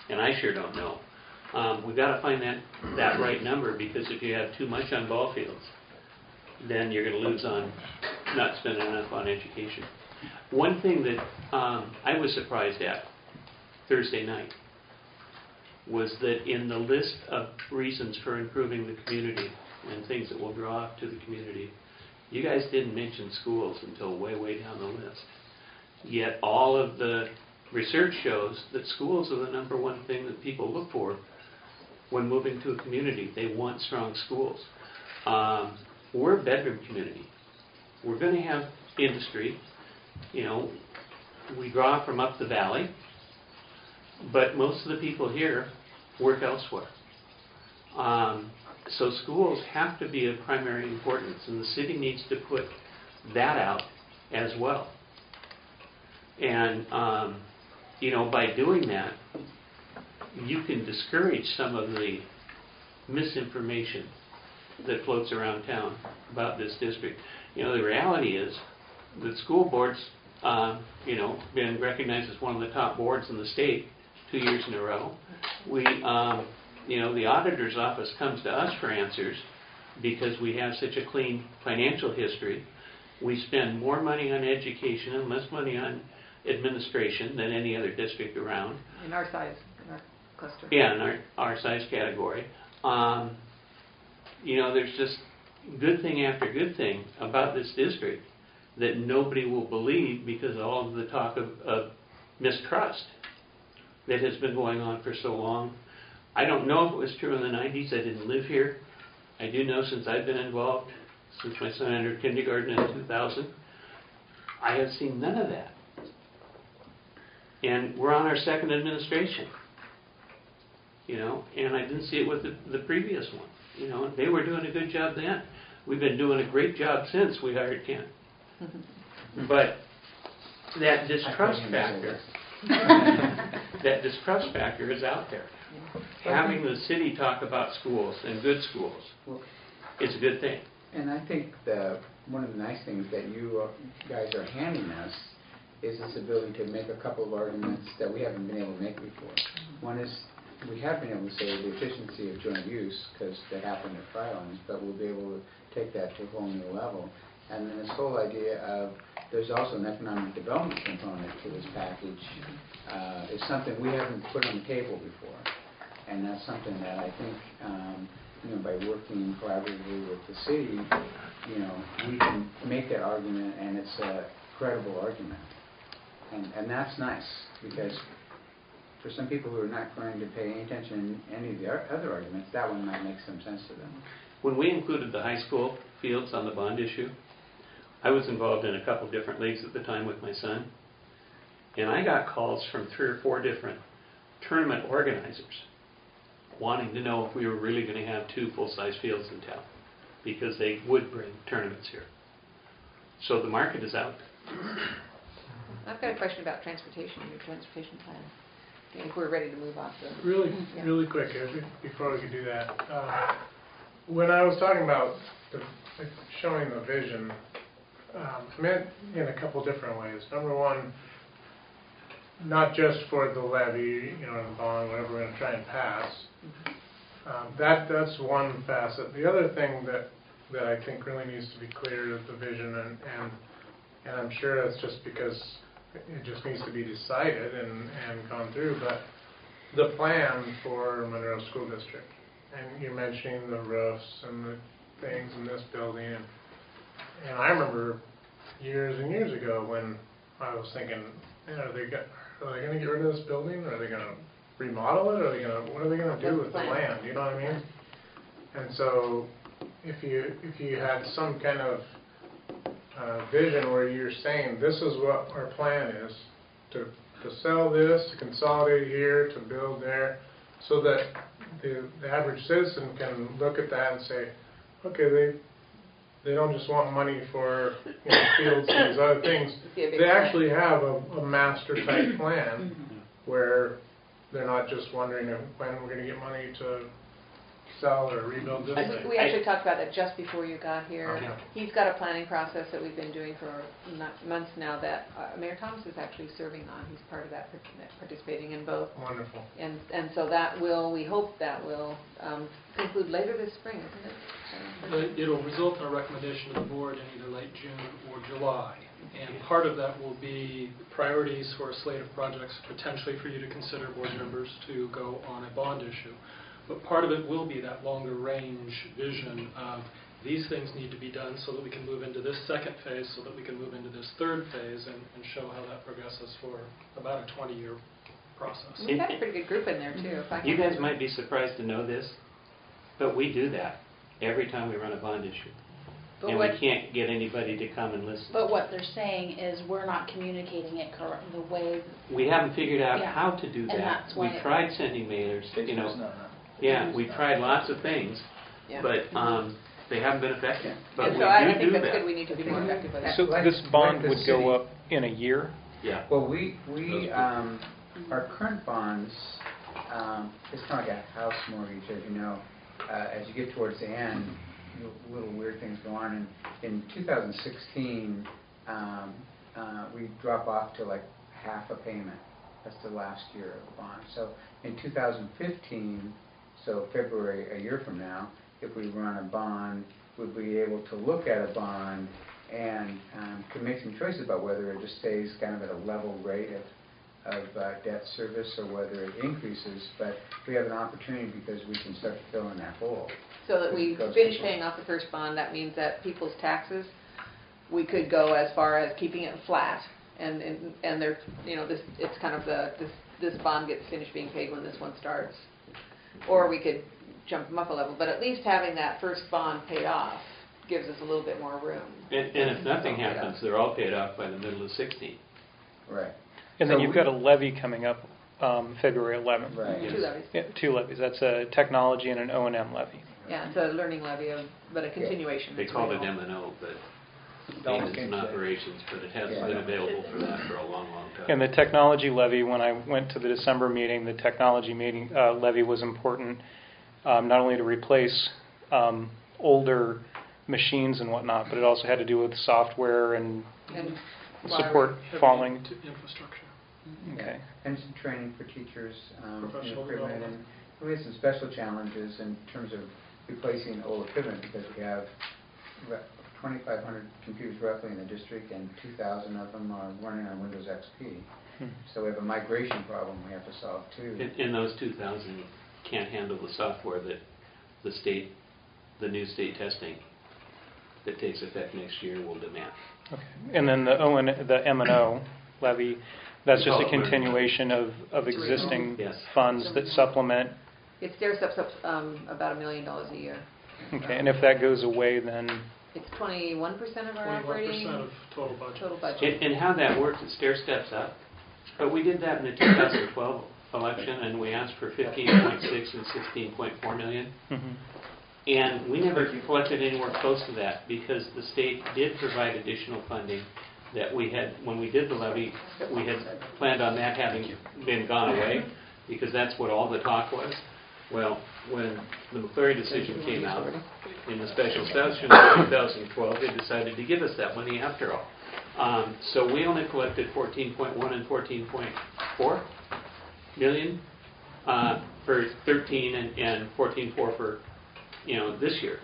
and I sure don't know. Um, we've got to find that, that right number, because if you have too much on ball fields, then you're going to lose on not spending enough on education. One thing that um, I was surprised at Thursday night was that in the list of reasons for improving the community and things that will draw to the community, you guys didn't mention schools until way, way down the list. Yet all of the research shows that schools are the number one thing that people look for when moving to a community. They want strong schools. Um, we're a bedroom community. We're going to have industry. You know, we draw from up the valley, but most of the people here work elsewhere. Um, so schools have to be of primary importance, and the city needs to put that out as well. And, um, you know, by doing that, you can discourage some of the misinformation that floats around town about this district. You know, the reality is that school boards, uh, you know, been recognized as one of the top boards in the state two years in a row. We, um, you know, the auditor's office comes to us for answers because we have such a clean financial history. We spend more money on education and less money on administration than any other district around. In our size, in our cluster. Yeah, in our, our size category. Um, you know, there's just good thing after good thing about this district that nobody will believe because of all of the talk of, of mistrust that has been going on for so long. I don't know if it was true in the nineties. I didn't live here. I do know since I've been involved, since my son entered kindergarten in two thousand, I have seen none of that. And we're on our second administration, you know, and I didn't see it with the, the previous one. You know, they were doing a good job then. We've been doing a great job since we hired Ken. But that distrust factor, that distrust factor is out there. Having the city talk about schools and good schools is a good thing. And I think the, one of the nice things that you guys are handing us is this ability to make a couple of arguments that we haven't been able to make before. One is, we have been able to say the efficiency of joint use, because that happened at Frylands, but we'll be able to take that to a whole new level. And then this whole idea of there's also an economic development component to this package uh, is something we haven't put on the table before. And that's something that I think, um, you know, by working collaboratively with the city, you know, we can make that argument, and it's a credible argument. And, and that's nice, because for some people who are not going to pay any attention to any of the other arguments, that one might make some sense to them. When we included the high school fields on the bond issue, I was involved in a couple different leagues at the time with my son, and I got calls from three or four different tournament organizers wanting to know if we were really going to have two full-size fields in town, because they would bring tournaments here. So the market is out. I've got a question about transportation, your transportation plan. If we're ready to move on to... Really, yeah. really quick, here, before we could do that. Uh, when I was talking about the, showing the vision, um, I meant in a couple different ways. Number one, not just for the levy, you know, the bond, whatever we're going to try and pass. Um, that that's one facet. The other thing that that I think really needs to be clear is the vision, and and, and I'm sure that's just because it just needs to be decided and, and gone through, but the plan for Monroe School District. And you're mentioning the roofs and the things in this building, and, and I remember years and years ago when I was thinking, man, are they got, are they going to get rid of this building? Are they going to remodel it? Are they going to, what are they going to do with the land? You know what I mean? And so if you if you had some kind of uh, vision where you're saying this is what our plan is, to to sell this, to consolidate here, to build there, so that the, the average citizen can look at that and say, okay, they they don't just want money for, you know, fields and these other things. They actually have a, a master type plan where they're not just wondering if, when we're going to get money to sell or rebuild this I- thing. We actually talked about that just before you got here. Okay. He's got a planning process that we've been doing for mo- months now that uh, Mayor Thomas is actually serving on. He's part of that, participating in both. Wonderful. And, and so that will, we hope that will um, conclude later this spring, isn't it? But it'll result in a recommendation to the board in either late June or July. And part of that will be priorities for a slate of projects, potentially for you to consider, board members, to go on a bond issue. But part of it will be that longer range vision of these things need to be done so that we can move into this second phase, so that we can move into this third phase and, and show how that progresses for about a twenty-year process. We've got a pretty good group in there, too. If I You can- guys might be surprised to know this, but we do that every time we run a bond issue. But And what- we can't get anybody to come and listen. But what they're saying is we're not communicating it correct, the way, We haven't figured out Yeah. how to do And that. that's We why it- tried sending mailers, you know. Yeah, we tried lots of things, Yeah. but um, they haven't been effective. But And we so I I do think do that's good. that. We need to be more effective with that. So Like- this like bond the would city. go up in a year? Yeah. Well, we, we, um, our current bonds, um, it's kind of like a house mortgage, as you know. Uh, As you get towards the end, l- little weird things go on. And in two thousand sixteen, um, uh, we drop off to like half a payment. That's the last year of the bond. So in two thousand fifteen, so February, a year from now, if we run a bond, we'll be able to look at a bond and um, can make some choices about whether it just stays kind of at a level rate of, of uh, debt service or whether it increases. But we have an opportunity because we can start to fill in that hole. So that we Goes finish to- paying off the first bond, that means that people's taxes, we could go as far as keeping it flat. And, and, and there, you know, this, it's kind of the, this, this bond gets finished being paid when this one starts. Or we could jump them up a level, but at least having that first bond paid off gives us a little bit more room. And, and if nothing Paid off. happens, they're all paid off by the middle of sixteen. Right. And then So you've we- got a levy coming up um, February eleventh. Right. Two levies. Yeah, two levies. That's a technology and an O and M levy. Yeah, it's a learning levy, of, but a continuation. They It's called it really all- M and O, but Don't maintenance and change that. operations, but it hasn't Yeah. been available for that for a long, long time. And the technology levy, when I went to the December meeting, the technology meeting uh, levy was important, um, not only to replace um, older machines and whatnot, but it also had to do with software and And support Heavy falling. into infrastructure. Okay. And some training for teachers, um, in Professional equipment. development. And we have some special challenges in terms of replacing old equipment because we have twenty-five hundred computers roughly in the district and two thousand of them are running on Windows X P. Hmm. So we have a migration problem we have to solve too. And, and those two thousand can't handle the software that the state, the new state testing that takes effect next year will demand. Okay. And then the O and the M and O levy, that's We just call a it learning. continuation of, of It's existing Yes. funds that supplement. It stair steps up um, about a million dollars a year. Okay. And if that goes away, then It's twenty-one percent of our Twenty-one operating percent of total budget. total budget. And, and how that works, it stair steps up. But we did that in the two thousand twelve election, and we asked for fifteen point six and sixteen point four million. mhm. And we never collected anywhere close to that because the state did provide additional funding that we had, when we did the levy, we had planned on that having been gone away because that's what all the talk was. Well, when the McCleary decision came out in the special session of two thousand twelve, they decided to give us that money after all. Um, so we only collected fourteen point one and fourteen point four million uh, for thirteen and, and fourteen point four for, you know, this year.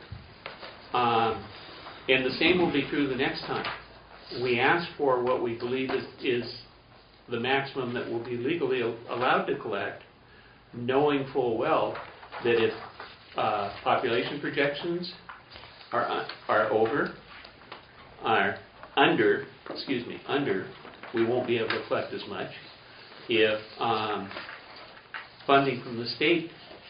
Um, and the same will be true the next time. We ask for what we believe is, is the maximum that will be legally allowed to collect, knowing full well that if uh, population projections are un- are over, are under, excuse me, under, we won't be able to collect as much. If um, funding from the state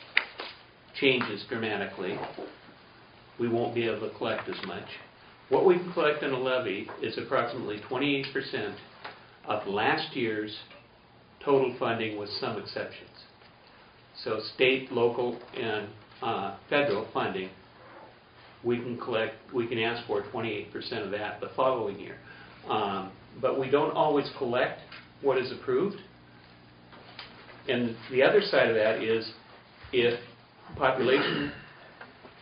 changes dramatically, we won't be able to collect as much. What we can collect in a levy is approximately twenty-eight percent of last year's total funding with some exceptions. So state, local, and uh, federal funding, we can collect, we can ask for twenty-eight percent of that the following year. Um, but we don't always collect what is approved. And the other side of that is if population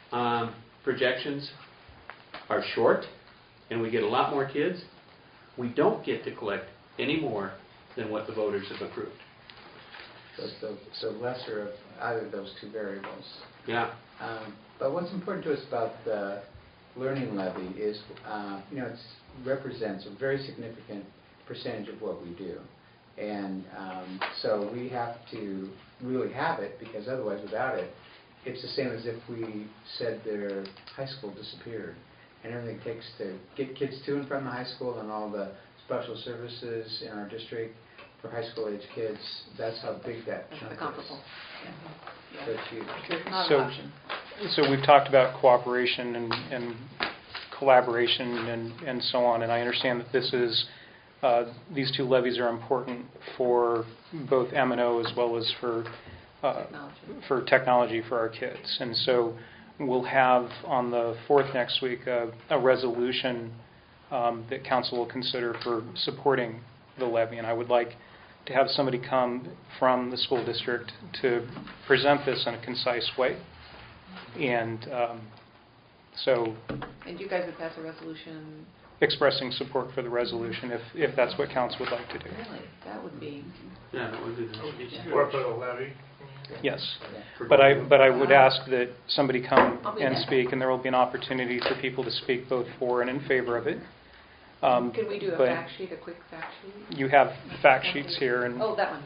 um, projections are short and we get a lot more kids, we don't get to collect any more than what the voters have approved. So it's the, the lesser of either of those two variables. Yeah. Um, but what's important to us about the learning levy is, uh, you know, it represents a very significant percentage of what we do. And um, so we have to really have it, because otherwise without it, it's the same as if we said their high school disappeared. And everything it takes to get kids to and from the high school and all the special services in our district for high school age kids, that's how big that That's chunk the is. comparable. Yeah. So it's huge. It's not So- an option. So we've talked about cooperation and, and collaboration and, and so on, and I understand that this is, uh, these two levies are important for both M and O as well as for uh, Technology. for technology for our kids. And so we'll have on the fourth next week a, a resolution um, that council will consider for supporting the levy, and I would like to have somebody come from the school district to present this in a concise way. And um, so And you guys would pass a resolution? expressing support for the resolution if, if that's what council would like to do. Really? That would be, Yeah, that would be That would be the, huge. Or for the levy. Yes. Yeah. But I, but I would ask that somebody come I'll be and there. speak, and there will be an opportunity for people to speak both for and in favor of it. Um, can we do a but fact sheet, a quick fact sheet? You have fact sheets here, and Oh, that one.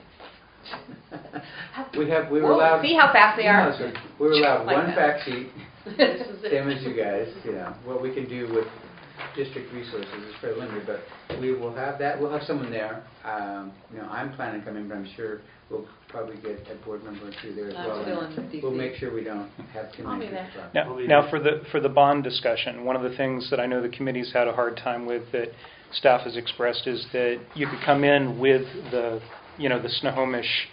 We have, we were Whoa, allowed. see how fast they are? No, sir. We were allowed Like one that. fact sheet, This is it. same as you guys, you know, what we can do with district resources is very limited, but we will have that, we'll have someone there. Um, you know, I'm planning to come in, but I'm sure we'll probably get a board member or two there as I'm well. still and in D C. We'll make sure we don't have too I'll many be there. people talk. now, We'll be now there. for the for the bond discussion, one of the things that I know the committee's had a hard time with that staff has expressed is that you could come in with the, you know, the Snohomish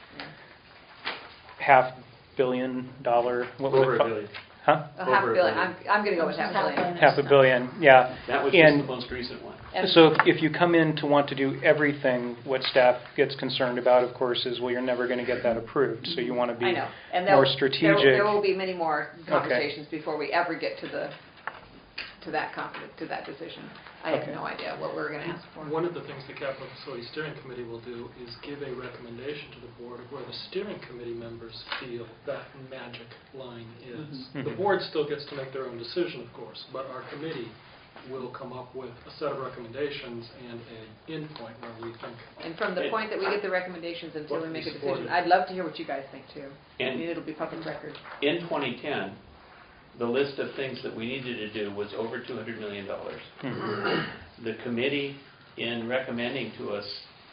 half billion dollar, what would over it a co- billion. Huh? A half Over a billion, billion. I'm, I'm gonna go with half Half billion. billion. Half a billion, yeah. That was just And the most recent one. And- so if, if you come in to want to do everything, what staff gets concerned about, of course, is, well, you're never going to get that approved. So you want to be I know. And more there'll- strategic. There, there will be many more conversations before we ever get to the, to that conflict, to that decision. I have Okay. no idea what we're gonna ask for. One of the things the Capital Facility Steering Committee will do is give a recommendation to the board of where the steering committee members feel that magic line is. Mhm. The board still gets to make their own decision, of course, but our committee will come up with a set of recommendations and an endpoint where we think, And from the It- point that we get the recommendations until we What make a we decision, supported. I'd love to hear what you guys think too. I And- mean, it'll be public record. In twenty ten, the list of things that we needed to do was over two hundred million dollars. Mhm. The committee, in recommending to us,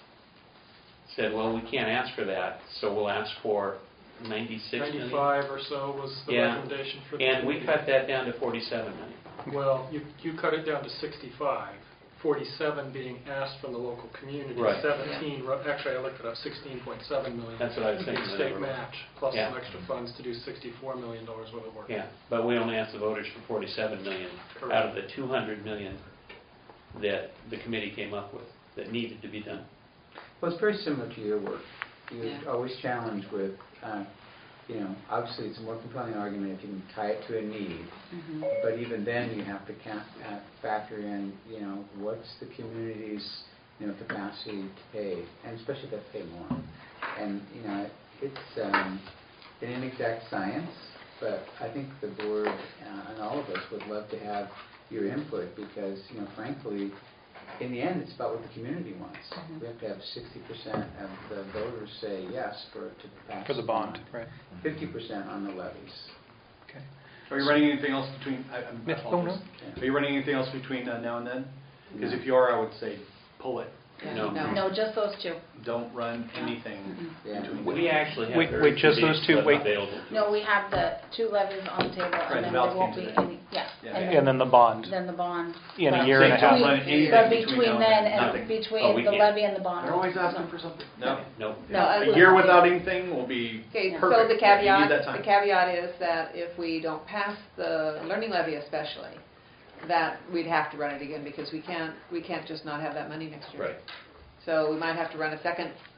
said, well, we can't ask for that, so we'll ask for ninety-six million. ninety-five or so was the Yeah. recommendation for the And we committee. cut that down to forty-seven million. Well, you, you cut it down to sixty-five, forty-seven being asked from the local community. Right. seventeen, ru- actually, I looked it up, sixteen point seven million. That's what I was thinking. The the state number was. match, plus Yeah. some extra funds to do sixty-four million dollars worth of work. Yeah, but we only asked the voters for forty-seven million out of the two hundred million that the committee came up with that needed to be done. Well, it's very similar to your work. You Yeah. always challenge with, uh, you know, obviously it's a more compelling argument if you can tie it to a need. Mhm. But even then, you have to count, uh, factor in, you know, what's the community's, you know, capacity to pay, and especially if they pay more. And, you know, it's um, an inexact science, but I think the board uh, and all of us would love to have your input because, you know, frankly, in the end, it's about what the community wants. Mhm. We have to have sixty percent of the voters say yes for it to pass. For the bond, right? fifty percent on the levies. Okay. Are you running anything else between, I- I'm- I Yeah, oh, apologize. no. Are you running anything else between uh, now and then? Because No. if you are, I would say pull it. Yeah, No. No, just those two. Don't run anything Yeah. between. We actually have Wait- very wait, just few those days two, left wait. available. No, we have the two levies on the table, Right, and the then ballots there won't came be today. any, yeah. Yeah. And then the bond Then the bond. in a But year and a Say don't half. run anything But between between now then and and Nothing. Oh, we between the can't. levy and the bond. They're always no. asking for something. No? No. No, I A wouldn't year say- without anything will be Okay, so perfect. the You caveat, need that the time. caveat is that if we don't pass the learning levy especially, that we'd have to run it again because we can't, we can't just not have that money next year. Right. So we might have to run a second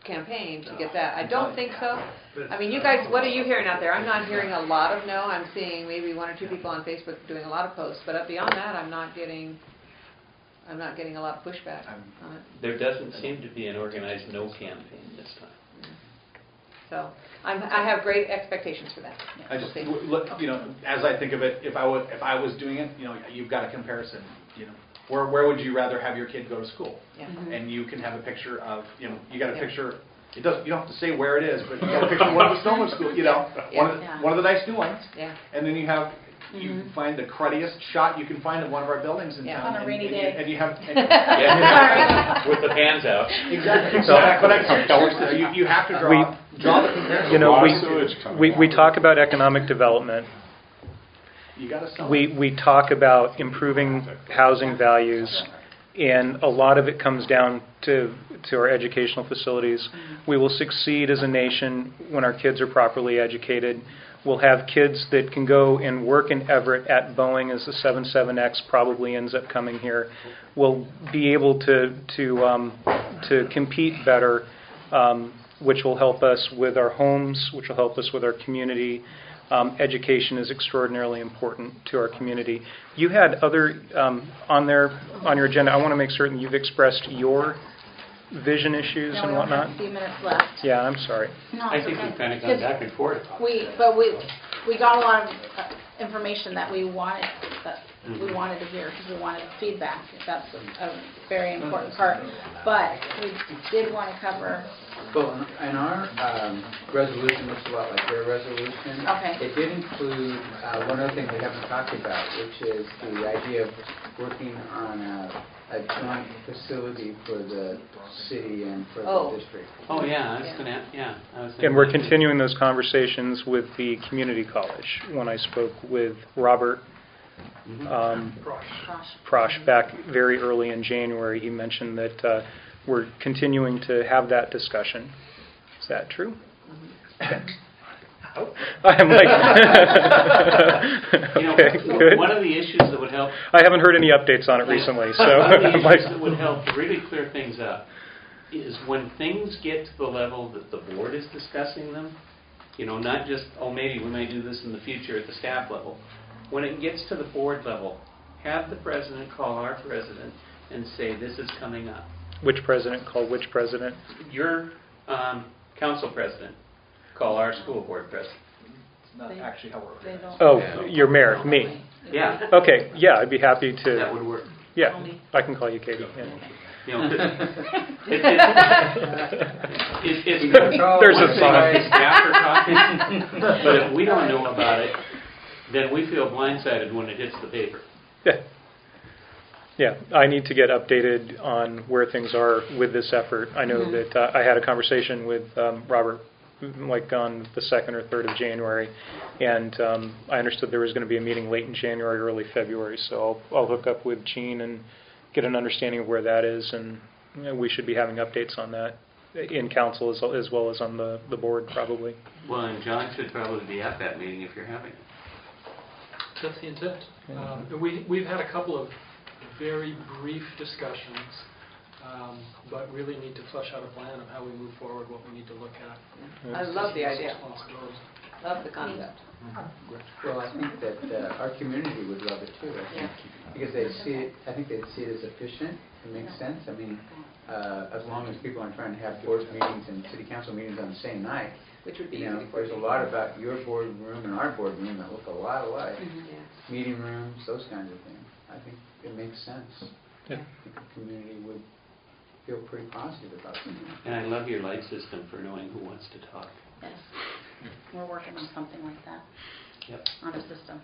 campaign to get that. I don't think so. I mean, you guys, what are you hearing out there? I'm not hearing a lot of no. I'm seeing maybe one or two people on Facebook doing a lot of posts, but beyond that, I'm not getting, I'm not getting a lot of pushback on it. There doesn't seem to be an organized no campaign this time. So I'm, I have great expectations for that. I just, We'll see. w- look, you know, as I think of it, if I would, if I was doing it, you know, you've got a comparison, you know, where, where would you rather have your kid go to school? Yeah. Mhm. And you can have a picture of, you know, you got a Yeah. picture, it doesn't, you don't have to say where it is, but you got a picture of one of the Snowman schools, you know, one of, the- Yeah. one of the nice new ones. Yeah. And then you have, you Mhm. find the cruddiest shot you can find of one of our buildings in Yeah. town. On a and- rainy and you- day. And you have, and- Yeah. With the pans out. exactly, so, but I'm seriously, you, you have to draw, We- draw the comparison. You know, Lot we, of sewage coming we, out. we talk about economic development. You gotta sell it. We, we talk about improving housing values, and a lot of it comes down to, to our educational facilities. We will succeed as a nation when our kids are properly educated. We'll have kids that can go and work in Everett at Boeing as the seventy-seven X probably ends up coming here. We'll be able to, to, um, to compete better, um, which will help us with our homes, which will help us with our community. Um, education is extraordinarily important to our community. You had other, um, on there, on your agenda, I want to make certain you've expressed your vision issues No, and we only have whatnot. a few minutes left. Yeah, I'm sorry. No, I it's think okay. we've kind of gone Because back and forth. We, but we, we got a lot of uh, information that we wanted, that we Mhm. wanted to hear, because we wanted feedback. That's a, a very important part. But we did want to cover, Well, in in our um, resolution, looks a lot like their resolution. Okay. It did include uh, one other thing we haven't talked about, which is the idea of working on a, a joint facility for the city and for Oh. the district. Oh, yeah, I was Yeah. gonna, yeah. I was And we're thinking- continuing those conversations with the community college. When I spoke with Robert Mhm. um, gosh, Prosh back very early in January, he mentioned that uh, we're continuing to have that discussion. Is that true? I'm like, You know, okay, good. one of the issues that would help I haven't heard any updates on it recently, so One of the I'm like, issues that would help really clear things up is when things get to the level that the board is discussing them, you know, not just, oh, maybe we might do this in the future at the staff level. When it gets to the board level, have the president call our president and say, this is coming up. which president called which president? Your um, council president, call our school board president. It's not They- actually how we're they organized. don't. Oh, your mayor, me. Yeah, Okay, yeah, I'd be happy that to, would work. yeah, I can call you Katie. yeah. You know, 'cause it- it- it- it's You gotta call There's a one song. side. Staff are talking, but if we don't know about it, then we feel blindsided when it hits the paper. Yeah. Yeah, I need to get updated on where things are with this effort. I know Mhm. that uh, I had a conversation with um, Robert, like on the second or third of January, and um, I understood there was going to be a meeting late in January, early February, so I'll, I'll hook up with Gene and get an understanding of where that is, and you know, we should be having updates on that in council as, as well as on the, the board, probably. Well, and John should probably be at that meeting if you're having it. That's the intent. Um, and we, we've had a couple of very brief discussions, um, but really need to flesh out a plan of how we move forward, what we need to look at. I love the idea. Responsibilities. Love the concept. Well, I think that uh, our community would love it too, I think, because they see it, I think they'd see it as efficient, it makes sense. I mean, uh, as long as people aren't trying to have board meetings and city council meetings on the same night, Which would be you easy know, for there's a lot about your boardroom and our boardroom that look a lot alike. Yeah. Meeting rooms, those kinds of things. I think it makes sense. Yeah. I think the community would feel pretty positive about it. And I love your light system for knowing who wants to talk. Yes. We're working on something like that, Yep. on a system.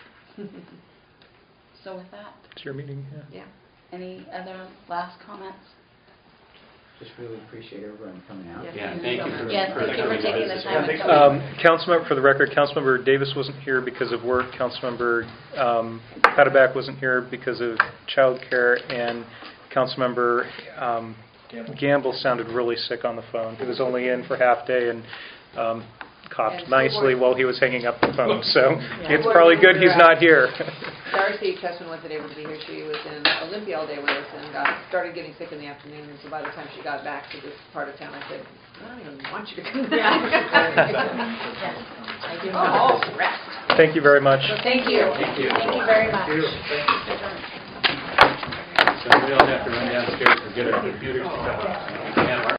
So with that, It's your meeting, yeah. Yeah. any other last comments? Just really appreciate everyone coming out. Yes. Yeah, thank you for Yes, for thank you for coming to taking the visit. time to come. Um, Councilmember, for the record, Councilmember Davis wasn't here because of work. Councilmember um, Patterback wasn't here because of childcare, and Councilmember um, Gamble sounded really sick on the phone. He was only in for half day, and um, coughed And school nicely board- while he was hanging up the phone, so Yeah. it's Board probably members good he's are not out. here. Darcy Chessman wasn't able to be here. She was in Olympia all day with us and got, started getting sick in the afternoon. And so by the time she got back to this part of town, I said, I don't even want you to come back. I do Oh, rest. Thank you very much. Thank you. Thank you. Thank you very much. So we all have to run downstairs and get our computers.